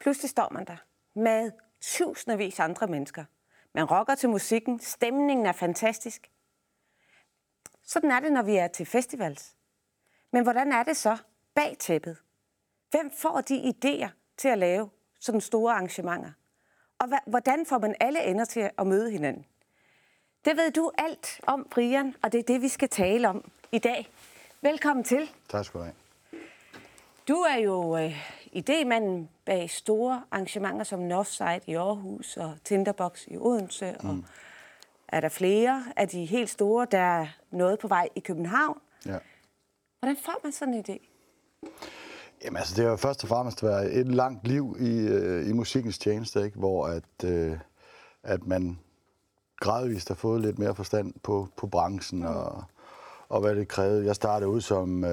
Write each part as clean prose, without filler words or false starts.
Pludselig står man der med tusindvis af andre mennesker. Man rocker til musikken, stemningen er fantastisk. Sådan er det, når vi er til festivals. Men hvordan er det så bag tæppet? Hvem får de idéer til at lave sådan store arrangementer? Og hvordan får man alle ender til at møde hinanden? Det ved du alt om, Brian, og det er det, vi skal tale om i dag. Velkommen til. Tak skal du have. Du er jo idémanden bag store arrangementer som Northside i Aarhus og Tinderbox i Odense. Og er der flere af de helt store, der er noget på vej i København? Ja. Hvordan får man sådan en idé? Jamen altså, det har jo først og fremmest været et langt liv i musikkens tjeneste, ikke? Hvor at man gradvist har fået lidt mere forstand på branchen og hvad det krævede. Jeg startede ud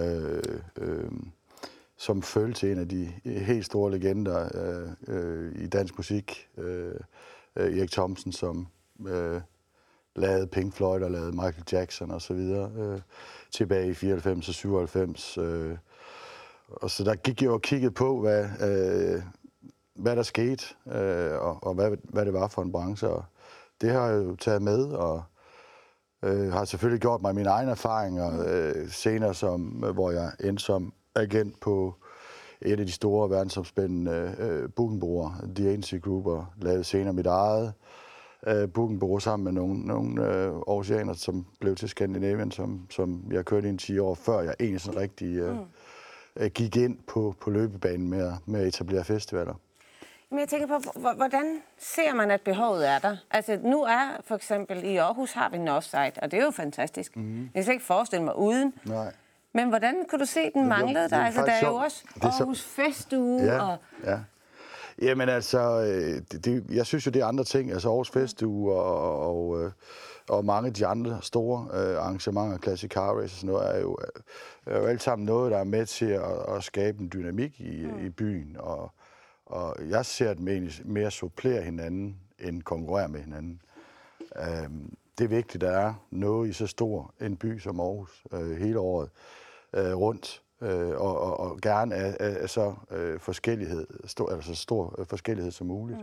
som følge til en af de helt store legender i dansk musik. Erik Thomsen, som lavede Pink Floyd og lavede Michael Jackson og så videre tilbage i 94 og 97. Og så der gik jeg og kiggede på, hvad der skete, og hvad det var for en branche. Og det har jeg jo taget med, og har selvfølgelig gjort mig mine egne erfaringer senere, hvor jeg endte som agent på et af de store verdensomspændende bookingbureauer, The Agency Group, og lavede senere mit eget bookingbureau sammen med nogle oceaner, som blev til Scandinavian, som jeg kørte i 10 år, før jeg egentlig sådan rigtig gik ind på løbebanen med at etablere festivaler. Men jeg tænker på, hvordan ser man, at behovet er der? Altså, nu er for eksempel i Aarhus har vi Northside, og det er jo fantastisk. Jeg kan slet ikke forestille mig uden. Nej. Men hvordan kunne du se, den manglede der? Altså, der er jo også Aarhus Festuge. Ja. Jamen altså, jeg synes jo, det er andre ting. Altså Aarhus Festuge og mange af de andre store arrangementer, Classic Car Race og sådan noget, er jo alt sammen noget, der er med til at skabe en dynamik i byen. Og jeg ser det mere supplere hinanden, end konkurrere med hinanden. Det er vigtigt, at der er noget i så stor en by som Aarhus hele året rundt. Og gerne af så forskellighed, altså stor forskellighed som muligt.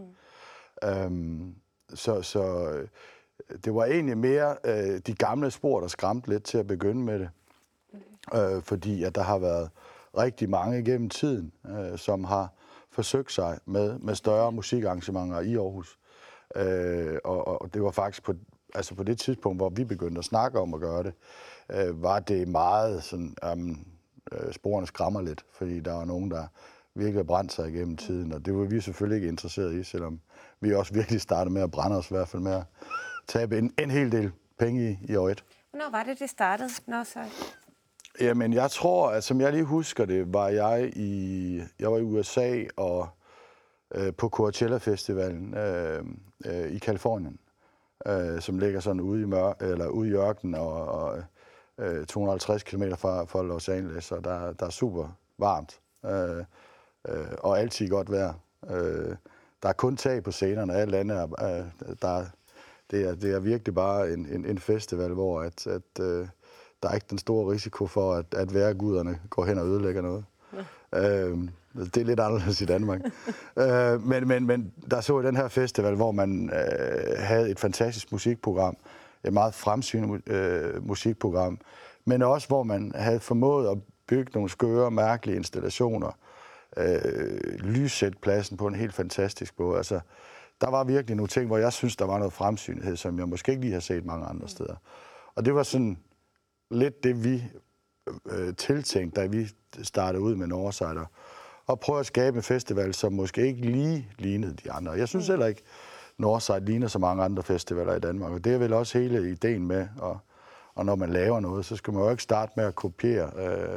Så det var egentlig mere de gamle spor, der skræmte lidt til at begynde med det. Fordi at der har været rigtig mange igennem tiden, som har forsøgt sig med større musikarrangementer i Aarhus. Og det var faktisk på det tidspunkt, hvor vi begyndte at snakke om at gøre det, var det meget sådan, sporene skræmmer lidt, fordi der var nogen, der virkelig brændte sig igennem tiden, og det var vi selvfølgelig ikke interesseret i, selvom vi også virkelig startede med at brænde os, i hvert fald med at tabe en hel del penge i år 1. Hvornår var det startede? Jamen, jeg tror, at som jeg lige husker det, var jeg var i USA og på Coachella Festivalen i Californien, som ligger sådan ude i ørkenen og 250 km fra Los Angeles, og der er super varmt og altid godt vejr. Der er kun tag på scenerne, og alt andet det er virkelig bare en festival, hvor der er ikke den store risiko for, at vejrguderne går hen og ødelægger noget. Det er lidt anderledes i Danmark. Men der så i den her festival, hvor man havde et fantastisk musikprogram, et meget fremsynet musikprogram, men også hvor man havde formået at bygge nogle skøre, mærkelige installationer, lyssætte pladsen på en helt fantastisk måde. Altså, der var virkelig nogle ting, hvor jeg synes, der var noget fremsynethed, som jeg måske ikke lige har set mange andre steder. Og det var sådan lidt det, vi tiltænkte, da vi startede ud med Northside, og prøve at skabe en festival, som måske ikke lige lignede de andre. Jeg synes heller ikke, Northside ligner så mange andre festivaler i Danmark, og det er vel også hele ideen med, og når man laver noget, så skal man jo ikke starte med at kopiere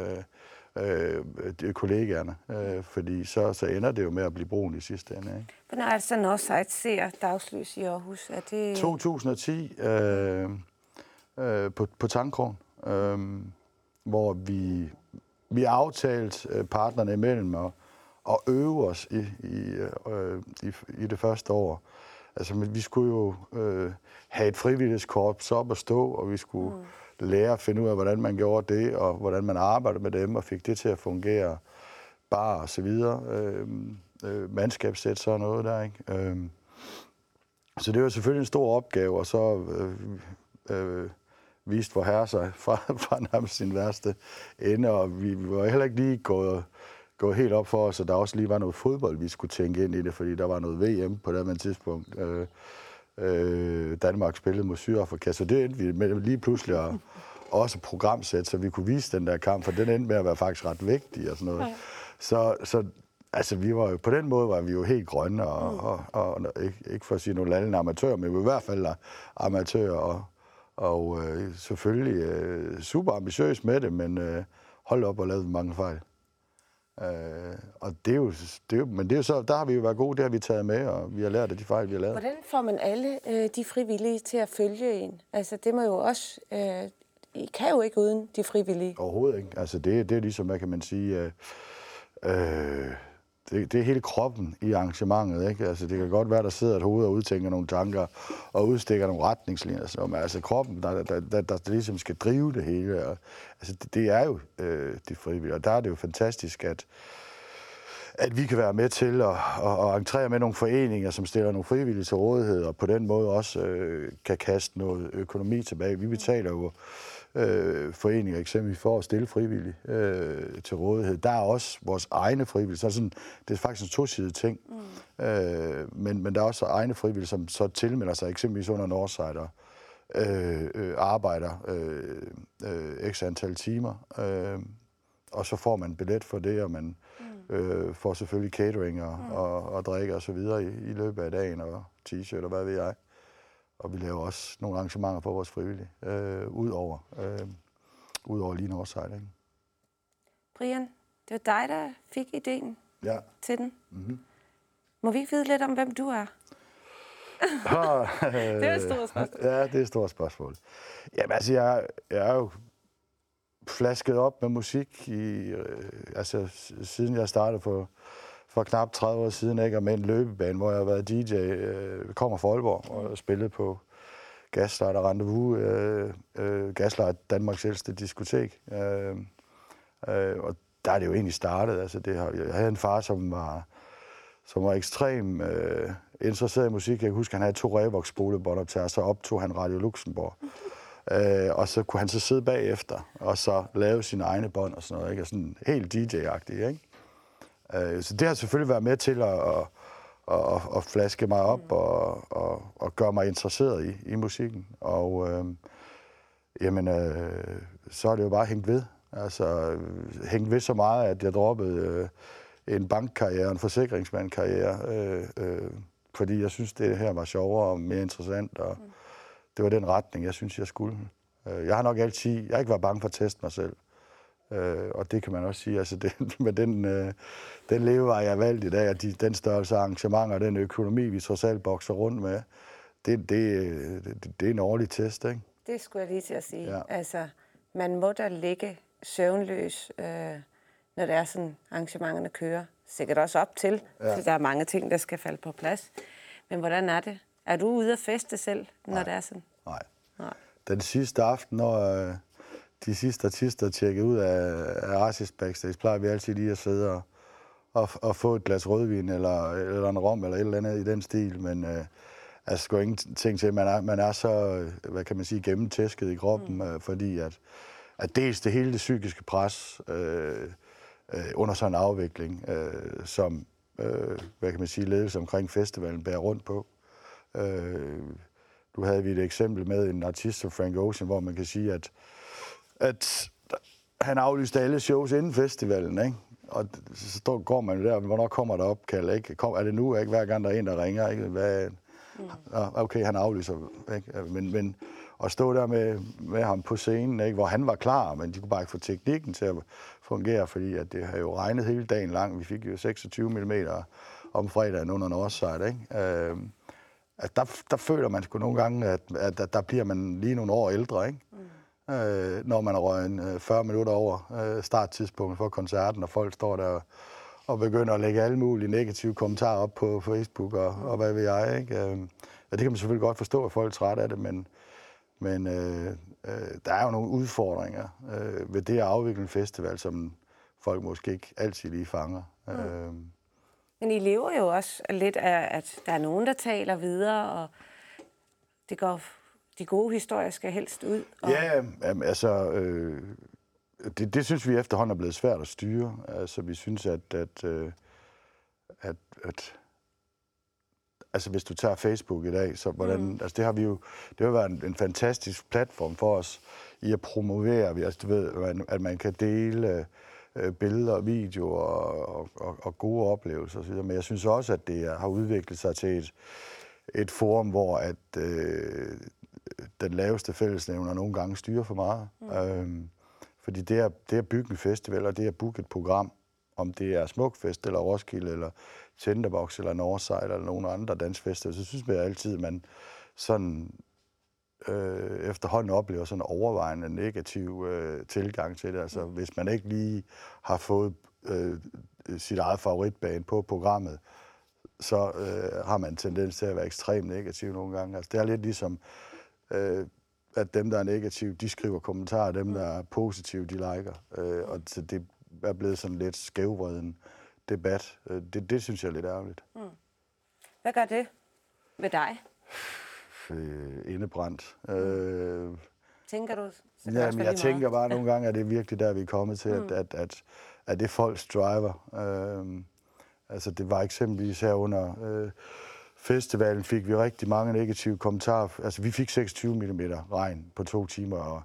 kollegaerne, fordi så ender det jo med at blive brun i sidste ende. Ikke? Hvornår er det så Northside ser dagslys i Aarhus? Er det 2010 på Tangkrogen, hvor vi aftalte partnerne imellem at øve os i det første år. Altså, vi skulle jo have et frivillighedskorps op at stå, og vi skulle lære at finde ud af, hvordan man gjorde det, og hvordan man arbejdede med dem, og fik det til at fungere bare og så videre. mandskabssæt, sådan noget der, ikke? Så det var selvfølgelig en stor opgave, og så viste vor herre sig fra nærmest sin værste ende, og vi var heller ikke lige gået helt op for os, og der også lige var noget fodbold, vi skulle tænke ind i det, fordi der var noget VM på det tidspunkt. Danmark spillede mod Sydafrika, så det endte vi med lige pludselig at også programsæt, så vi kunne vise den der kamp, for den endte med at være faktisk ret vigtig og sådan noget. Så altså, vi var jo, på den måde var vi jo helt grønne, og ikke for at sige nogle lallende amatører, men vi var i hvert fald amatører, og selvfølgelig super ambitiøs med det, men hold op og lavede mange fejl. Og det er jo, men det er jo så, der har vi jo været gode, det har vi taget med, og vi har lært af de fejl, vi har lavet. Hvordan får man alle de frivillige til at følge en? Altså, det må jo også... I kan jo ikke uden de frivillige. Overhovedet ikke. Altså, det er ligesom, hvad kan man sige... Det er hele kroppen i arrangementet, ikke? Altså, det kan godt være, der sidder et hoved og udtænker nogle tanker og udstikker nogle retningslinjer. Så, men altså, kroppen, der ligesom skal drive det hele. Og, altså, det er jo de frivillige. Og der er det jo fantastisk, at vi kan være med til at entrere med nogle foreninger, som stiller nogle frivillige til rådighed, og på den måde også kan kaste noget økonomi tilbage. Vi betaler jo foreninger eksempelvis for at stille frivillige til rådighed. Der er også vores egne frivillige. Så sådan, det er faktisk en tosidig ting. Men der er også egne frivillige, som så tilmelder sig eksempelvis under Northside og arbejder ekstra antal timer. Og så får man billet for det, og man får selvfølgelig catering og drikke og så videre i løbet af dagen, og t-shirt og hvad ved jeg. Og vi laver også nogle arrangementer for vores frivillige, udover lige Northside, ikke? Brian, det var dig, der fik ideen til den. Mm-hmm. Må vi ikke vide lidt om, hvem du er? Det er et stort spørgsmål. Ja, det er et stort spørgsmål. Jamen altså, jeg er jo flasket op med musik, siden jeg startede for knap 30 år siden, ikke? Og med en løbebane, hvor jeg har været DJ, kommer fra Aalborg og spillet på Gaslight og Rendezvous. Gaslight, Danmarks ældste diskotek. Og der er det jo egentlig startet. Altså, jeg havde en far, som var ekstrem interesseret i musik. Jeg kan huske, han havde 2 Revox-spolebåndoptager, så optog han Radio Luxembourg. Og så kunne han så sidde bagefter, og så lave sine egne bånd og sådan noget, ikke? Og sådan helt DJ-agtigt, ikke? Så det har selvfølgelig været med til at flaske mig op og gøre mig interesseret i musikken. Og så er det jo bare hængt ved. Altså hængt ved så meget, at jeg droppede en bankkarriere, en forsikringsmandkarriere, fordi jeg synes, det her var sjovere og mere interessant, og det var den retning, jeg synes, jeg skulle. Jeg har nok altid, jeg har ikke været bange for at teste mig selv. Og det kan man også sige, altså med den levevej, jeg har valgt i dag, og den størrelse af arrangementer og den økonomi, vi trods alt bokser rundt med, det er en årlig test, ikke? Det skulle jeg lige til at sige. Ja. Altså, man må da ligge søvnløs, når det er sådan, arrangementerne kører. Sikkert også op til, for der er mange ting, der skal falde på plads. Men hvordan er det? Er du ude at feste selv, når det er sådan? Nej. Den sidste aften, når de sidste artister tjekker ud af Artist Backstage, plejer vi altid lige at sidde og få et glas rødvin, eller en rom, eller et eller andet i den stil. Men altså, sgu ingenting til. Man er så, hvad kan man sige, gennemtæsket i kroppen, fordi at dels det hele det psykiske pres under sådan en afvikling, som, hvad kan man sige, ledelse omkring festivalen bærer rundt på. Nu havde vi et eksempel med en artist som Frank Ocean, hvor man kan sige, at han aflyste alle shows inden festivalen, ikke? Og så går man der, hvornår kommer der opkald, ikke? Er det nu, ikke? Hver gang der er en, der ringer, ikke? Okay, han aflyser, ikke? Men at stå der med ham på scenen, ikke? Hvor han var klar, men de kunne bare ikke få teknikken til at fungere, fordi at det har jo regnet hele dagen lang. Vi fik jo 26 mm om fredagen under Northside, ikke? At der føler man sgu nogle gange, at der bliver man lige nogle år ældre, ikke? Når man røget 40 minutter over starttidspunktet for koncerten, og folk står der og begynder at lægge alle mulige negative kommentarer op på Facebook og hvad ved jeg, ikke? Det kan man selvfølgelig godt forstå, at folk er trætte af det, men der er jo nogle udfordringer ved det at afvikle en festival, som folk måske ikke altid lige fanger. Men I lever jo også lidt af, at der er nogen, der taler videre, og de gode historier skal helst ud. Og... Ja, altså, det synes vi efterhånden er blevet svært at styre. Altså, vi synes, at altså, hvis du tager Facebook i dag, så hvordan... Altså, det har været en fantastisk platform for os i at promovere. Altså, du ved, at man kan dele billeder og videoer og gode oplevelser. Men jeg synes også, at det har udviklet sig til et forum, hvor at den laveste fællesnævner nogle gange styrer for meget. Fordi det at bygge en festival, og det at booke et program, om det er Smukfest, eller Roskilde, eller Tinderbox, eller Northside, eller nogle andre dansfestivaler, så synes vi altid, at man sådan efterhånden oplever sådan en overvejende negativ tilgang til det. Altså, hvis man ikke lige har fået sit eget favoritband på programmet, så har man tendens til at være ekstremt negativ nogle gange. Altså, det er lidt ligesom, at dem, der er negative, de skriver kommentarer, dem, der er positive, de liker. Og så det er blevet sådan lidt skævvreden debat. Det synes jeg er lidt ærgerligt. Hvad gør det ved dig? Indebrændt. Tænker du? Jamen, jeg tænker bare nogle gange, at det er virkelig der, vi er kommet til, at det er folks driver. Altså, det var eksempelvis her under festivalen, fik vi rigtig mange negative kommentarer. Altså, vi fik 26 mm regn på 2 timer, og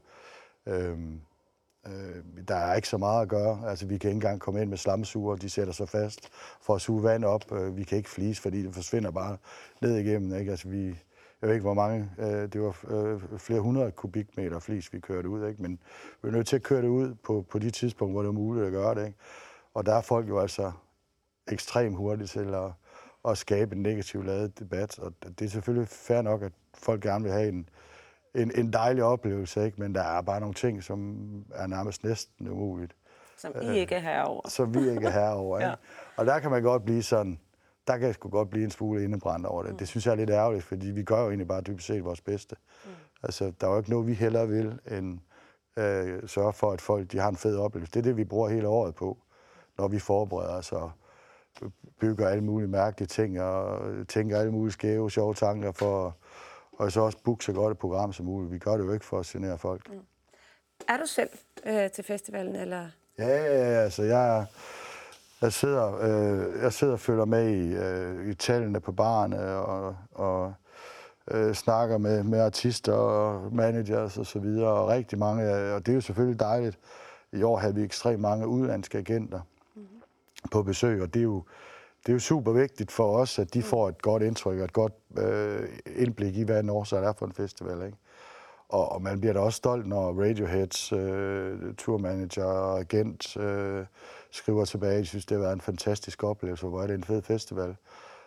der er ikke så meget at gøre. Altså, vi kan ikke engang komme ind med slamsuger, de sætter sig fast for at suge vand op. Vi kan ikke flise, fordi det forsvinder bare ned igennem, ikke? Altså, jeg ved ikke, hvor mange, det var flere 100 kubikmeter flis, vi kørte ud, ikke? Men vi er nødt til at køre det ud på de tidspunkter, hvor det er muligt at gøre det, ikke? Og der er folk jo altså ekstremt hurtigt til at skabe en negativ ladet debat, og det er selvfølgelig fair nok, at folk gerne vil have en dejlig oplevelse, ikke? Men der er bare nogle ting, som er nærmest næsten umuligt. Som I ikke er herover. Som vi ikke er herover, ikke? Ja. Og der kan man godt blive sådan, der kan sgu godt blive en smule indebrændt over det. Det synes jeg er lidt ærgerligt, fordi vi gør jo egentlig bare dybest set vores bedste. Altså, der er jo ikke noget, vi hellere vil, end sørge for, at folk de har en fed oplevelse. Det er det, vi bruger hele året på, når vi forbereder os og bygger alle mulige mærkelige ting, og tænker alle mulige skæve, sjove tanker for og så også booke så godt et program som muligt. Vi gør det jo ikke for at genere folk. Er du selv til festivalen, eller? Ja, altså jeg sidder og følger med i tallene på barerne og snakker med artister og managers og så videre, og rigtig mange, og det er jo selvfølgelig dejligt. I år havde vi ekstremt mange udenlandske agenter på besøg, og det er jo super vigtigt for os, at de får et godt indtryk og et godt indblik i, hvad Northside er for en festival, ikke? Og man bliver da også stolt, når Radioheads turmanager og agent skriver tilbage. Jeg synes, det har været en fantastisk oplevelse, hvor er det en fed festival.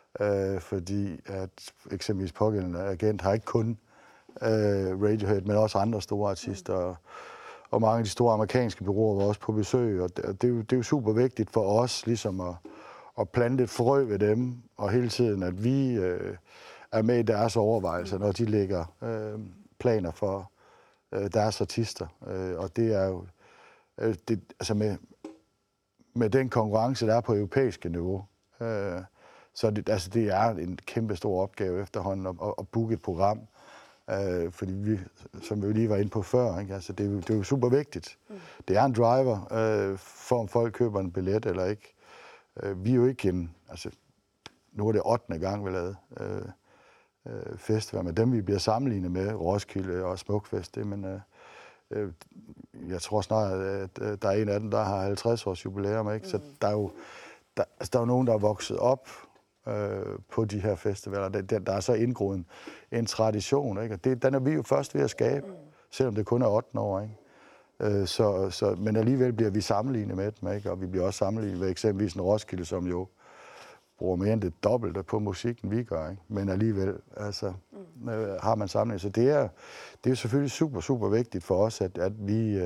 Fordi at eksempelvis pågældende agent har ikke kun Radiohead, men også andre store artister. Og mange af de store amerikanske bureauer var også på besøg. Og det er jo super vigtigt for os ligesom at plante et frø ved dem, og hele tiden, at vi er med i deres overvejelser, når de lægger planer for deres artister. Og det er jo altså med den konkurrence, der er på europæiske niveau, så det er en kæmpe stor opgave efterhånden at booke et program. Fordi vi, som vi lige var inde på før, ikke? Altså, det er jo super vigtigt. Det er en driver for, om folk køber en billet eller ikke. Vi er jo ikke nu er det 8. gang, vi lavede festival med dem, vi bliver sammenlignet med, Roskilde og Smukfest. Men jeg tror snart, at der er en af dem, der har 50 års jubilæum, ikke? Så der er jo nogen, der er vokset op på de her festivaler. Der er så indgroet en tradition, ikke? Og den er vi jo først ved at skabe, selvom det kun er 8 år, ikke? Men alligevel bliver vi sammenlignet med dem, ikke? Og vi bliver også sammenlignet med eksempelvis en Roskilde, som jo bruger mere end det dobbelte på musikken, vi gør, ikke? Men alligevel har man sammenlignet. Så det er jo selvfølgelig super, super vigtigt for os, at vi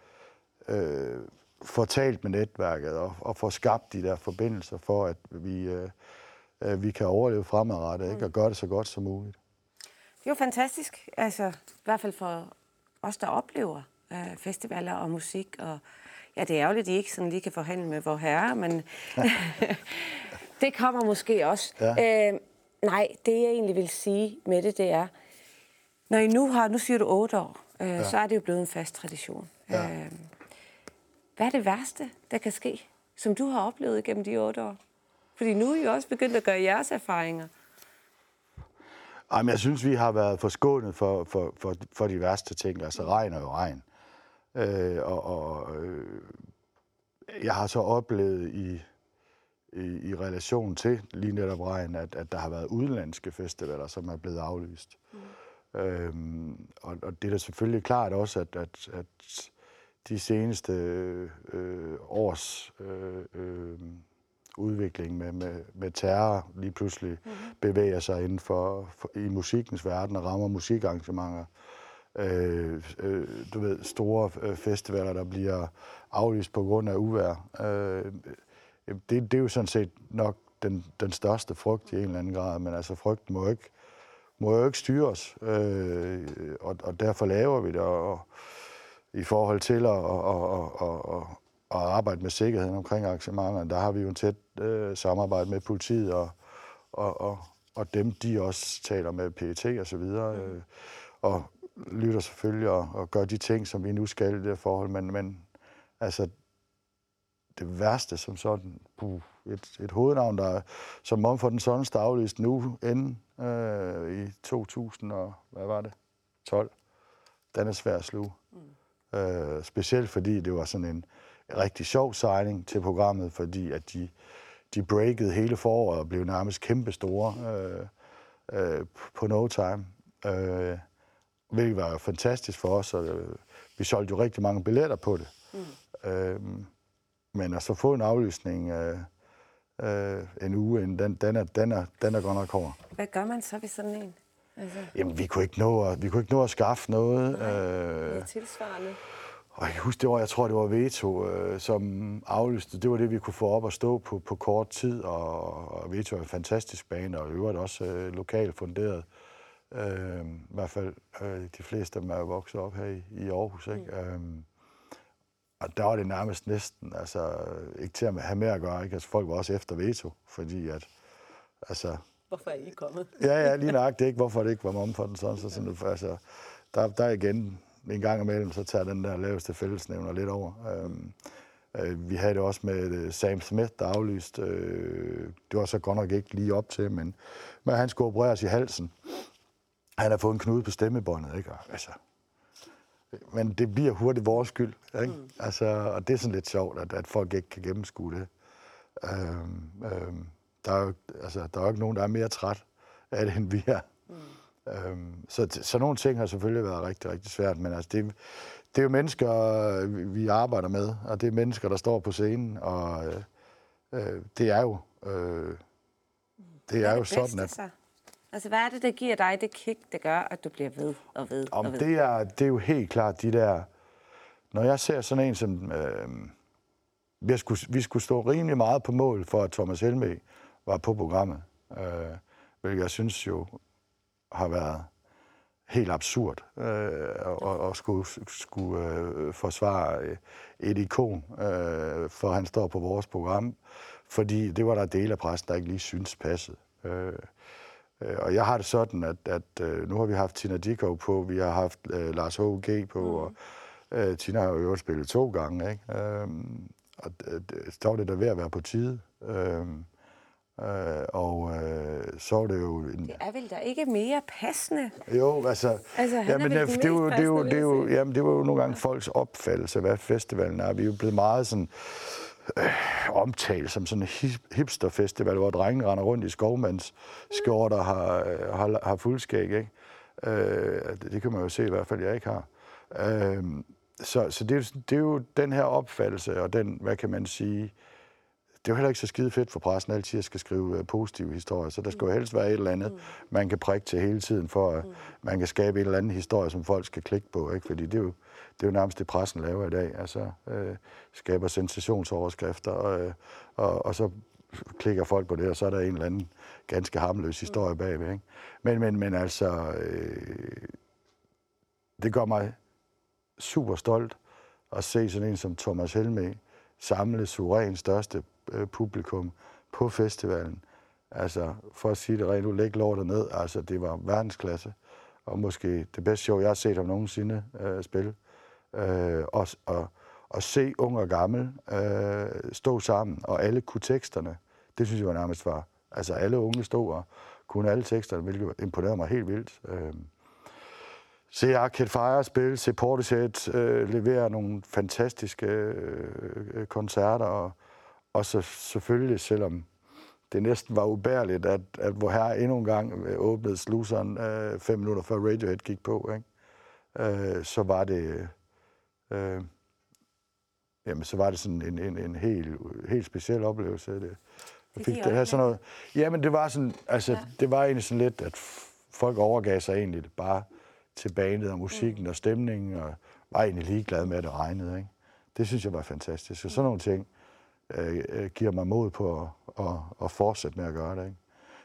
får talt med netværket og får skabt de der forbindelser for, at vi kan overleve fremadrettet, ikke? Og gøre det så godt som muligt. Det er jo fantastisk, altså i hvert fald for os, der oplever festivaler og musik. Og ja, det er ærgerligt, at I ikke sådan lige kan forhandle med vor herre, men Det kommer måske også. Ja. Nej, det jeg egentlig vil sige med det er, når I nu siger du 8 år, så er det jo blevet en fast tradition. Ja. Hvad er det værste, der kan ske, som du har oplevet gennem de 8 år? Fordi nu er I jo også begyndt at gøre jeres erfaringer. Jeg synes, vi har været forskånet for de værste ting. Altså regn og regn. Jeg har så oplevet i relation til lige netop regn, at der har været udenlandske festivaler, som er blevet aflyst. Og det er da selvfølgelig klart også, at de seneste års udvikling med terror lige pludselig bevæger sig inden i musikkens verden og rammer musikarrangementer. Du ved, store festivaler, der bliver aflyst på grund af uvejr. Det er jo sådan set nok den største frygt i en eller anden grad, men altså frygten må jo ikke styre os, og derfor laver vi det, og i forhold til at arbejde med sikkerheden omkring arrangementerne, der har vi jo en tæt samarbejde med politiet, og dem, de også taler med PET og så videre, og lytter selvfølgelig og gør de ting, som vi nu skal i det forhold, men altså det værste som sådan, et hovednavn, der som Mumford & Sons, der aflyst nu inden i 2012, den er svær at sluge. Specielt fordi det var sådan en rigtig sjov signing til programmet, fordi at de breakede hele foråret og blev nærmest kæmpe store på no time. Hvilket var fantastisk for os, og vi solgte jo rigtig mange billetter på det. Men at så få en aflysning en uge inden, den er godt nok hård. Hvad gør man så ved sådan en? Altså... Jamen, vi kunne ikke nå at skaffe noget. Nej, tilsvarende. Og jeg husker, jeg tror, det var Veto, som aflyste. Det var det, vi kunne få op at stå på kort tid, og Veto er en fantastisk bane, og i øvrigt også lokalt funderet. I hvert fald de fleste af dem er vokset op her i Aarhus, ikke? Og der var det nærmest næsten, altså ikke til at have med at gøre, ikke? Altså folk var også efter Veto, fordi at, altså... Hvorfor er I kommet? Ja, lige nøjagtigt ikke, hvorfor det ikke var Mumford & Sons, så sådan, altså, der igen, en gang imellem, så tager den der laveste fællesnævner lidt over. Vi havde det også med Sam Smith, der aflyste, det var så godt nok ikke lige op til, men han skulle opereres i halsen. Han har fået en knude på stemmebåndet, ikke? Altså, men det bliver hurtigt vores skyld, ikke? Altså, og det er sådan lidt sjovt, at folk ikke kan gennemskue det. Der er jo ikke nogen, der er mere træt af det, end vi er. Så nogle ting har selvfølgelig været rigtig, rigtig svært, men altså, det er jo mennesker, vi arbejder med, og det er mennesker, der står på scenen, og det er jo sådan, at... Altså, hvad er det, der giver dig det kick, der gør, at du bliver ved og ved og ved? Det er jo helt klart de der... Når jeg ser sådan en som... Vi skulle stå rimelig meget på mål for, at Thomas Helmig var på programmet, hvilket jeg synes jo har været helt absurd at skulle forsvare et ikon, for han står på vores program, fordi det var der dele af pressen, der ikke lige synes passede. Og jeg har det sådan, at nu har vi haft Tina Dickow på, vi har haft Lars H.G. på, og Tina har jo spillet 2 gange, ikke? Og så var det der ved at være på tide. Så er det jo... Det er vel da ikke mere passende? Jo, altså jamen, det var jo nogle gange folks opfattelse af, hvad festivalen er. Vi er jo blevet meget sådan... omtalt som sådan en hipsterfestival, hvor drengene render rundt i skovmandsskjorter og har fuldskæg, ikke? Det kan man jo se i hvert fald, jeg ikke har. Så det er jo den her opfattelse, og den, hvad kan man sige, det er jo heller ikke så skide fedt for pressen altid at skal skrive positive historier, så der skal jo helst være et eller andet, man kan prikke til hele tiden, for at man kan skabe en eller anden historie, som folk skal klikke på, ikke? Fordi det er jo nærmest det, pressen laver i dag, altså skaber sensationsoverskrifter, og så klikker folk på det, og så er der en eller anden ganske harmløs historie bagved, ikke? Men altså, det gør mig super stolt at se sådan en som Thomas Helmig samle suverænt største publikum på festivalen. Altså, for at sige det rent ud, læg lortet ned. Altså, det var verdensklasse. Og måske det bedste show, jeg har set om nogensinde spille. Og se ung og gammel stå sammen, og alle kunne teksterne. Det synes jeg var nærmest var. Altså, alle unge stod og kunne alle teksterne, hvilket imponerede mig helt vildt. Se Arcade Fire spille, se Portishead levere nogle fantastiske koncerter, og så selvfølgelig, selvom det næsten var ubærligt, at hvor her endnu en gang åbnede sluseren 5 minutter før Radiohead gik på, ikke? Så var det så var det sådan en helt speciel oplevelse. Det fik det her sådan noget. Jamen det var sådan, altså det var egentlig sådan lidt, at folk overgav sig egentlig bare til bandet og musikken og stemningen, og var egentlig ligeglad med, at det regnede, ikke? Det synes jeg var fantastisk. Og sådan nogle ting giver mig mod på at fortsætte med at gøre det, ikke?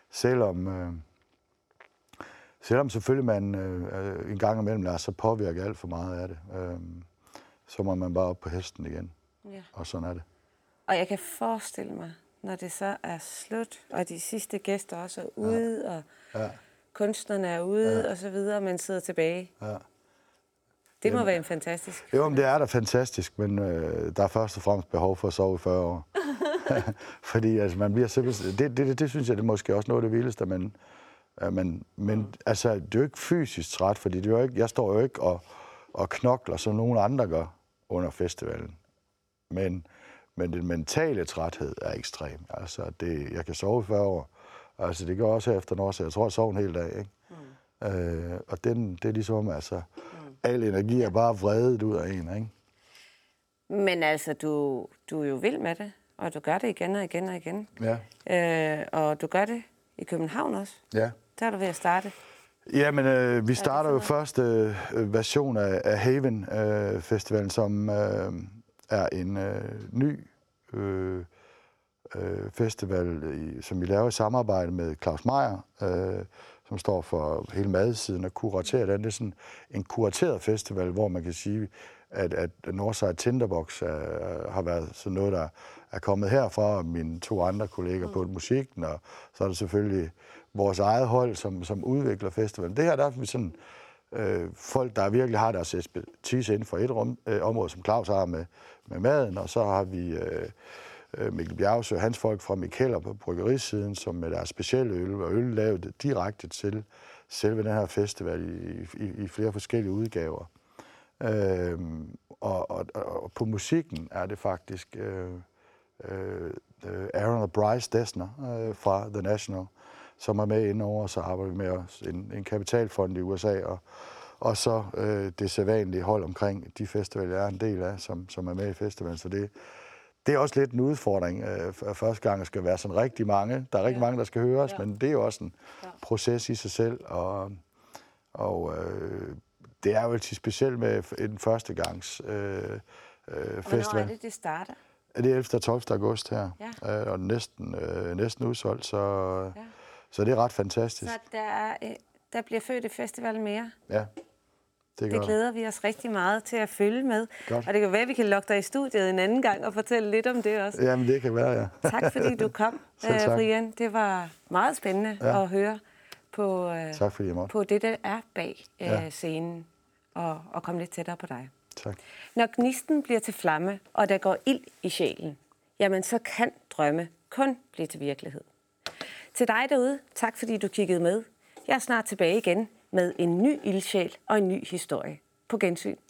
Selvom selvfølgelig man en gang imellem lader sig påvirke alt for meget af det, så må man bare op på hesten igen. Ja. Og sådan er det. Og jeg kan forestille mig, når det så er slut, og de sidste gæster også er ude, og kunstnerne er ude, og så videre, og man sidder tilbage. Ja. Det må være en fantastisk. Jo, men det er da fantastisk, men der er først og fremmest behov for at sove i 40 år. Fordi altså, man bliver simpelthen... Det synes jeg, det er måske også noget af det vildeste, men altså, det er jo ikke fysisk træt, fordi det er jo ikke, jeg står jo ikke og knokler, som nogen andre gør under festivalen. Men den mentale træthed er ekstrem. Altså, jeg kan sove i 40 år. Altså, det gør også her efter noget, så jeg tror, jeg sover en hel dag, ikke? Og det er ligesom, altså, al energi er bare vredet ud af en, ikke? Men altså, du er jo vild med det, og du gør det igen og igen og igen. Ja. Og du gør det i København også. Ja. Der er du ved at starte. Jamen, vi starter jo første version af Haven Festivalen, som er en ny festival, som vi laver i samarbejde med Claus Meyer, som står for hele madsiden og kuraterer den. Det er sådan en kurateret festival, hvor man kan sige, at Northside Tinderbox har været sådan noget, der er kommet herfra, og mine 2 andre kolleger på musikken, og så er det selvfølgelig vores eget hold, som udvikler festivalen. Det her, der er vi sådan folk, der virkelig har deres ekspertise inden for et område, som Claus har med maden, og så har vi Mikkel Bjergsø, hans folk fra Mikkeller på bryggerisiden, som med deres specielle øl, og øl lavet direkte til selve den her festival i flere forskellige udgaver. Og på musikken er det faktisk Aaron og Bryce Dessner fra The National, som er med indover, så arbejder vi med os en kapitalfond i USA, og så det sædvanlige hold omkring de festivaler, jeg er en del af, som er med i festivalen. Så det er også lidt en udfordring. Første gang skal være sådan rigtig mange. Der er rigtig mange, der skal høres, men det er jo også en proces i sig selv. Og det er jo altid specielt med en førstegangs festival. Hvornår er det starter? Det er 11. og 12. august her, og næsten udsolgt, så det er ret fantastisk. Så der bliver født et festival mere? Ja. Det glæder vi os rigtig meget til at følge med. Godt. Og det kan være, at vi kan lokke dig i studiet en anden gang og fortælle lidt om det også. Jamen, det kan være, ja. Tak fordi du kom, Brian. Det var meget spændende at høre på det, der er bag scenen, og komme lidt tættere på dig. Tak. Når gnisten bliver til flamme, og der går ild i sjælen, jamen så kan drømme kun blive til virkelighed. Til dig derude, tak fordi du kiggede med. Jeg er snart tilbage igen med en ny ildsjæl og en ny historie. På gensyn.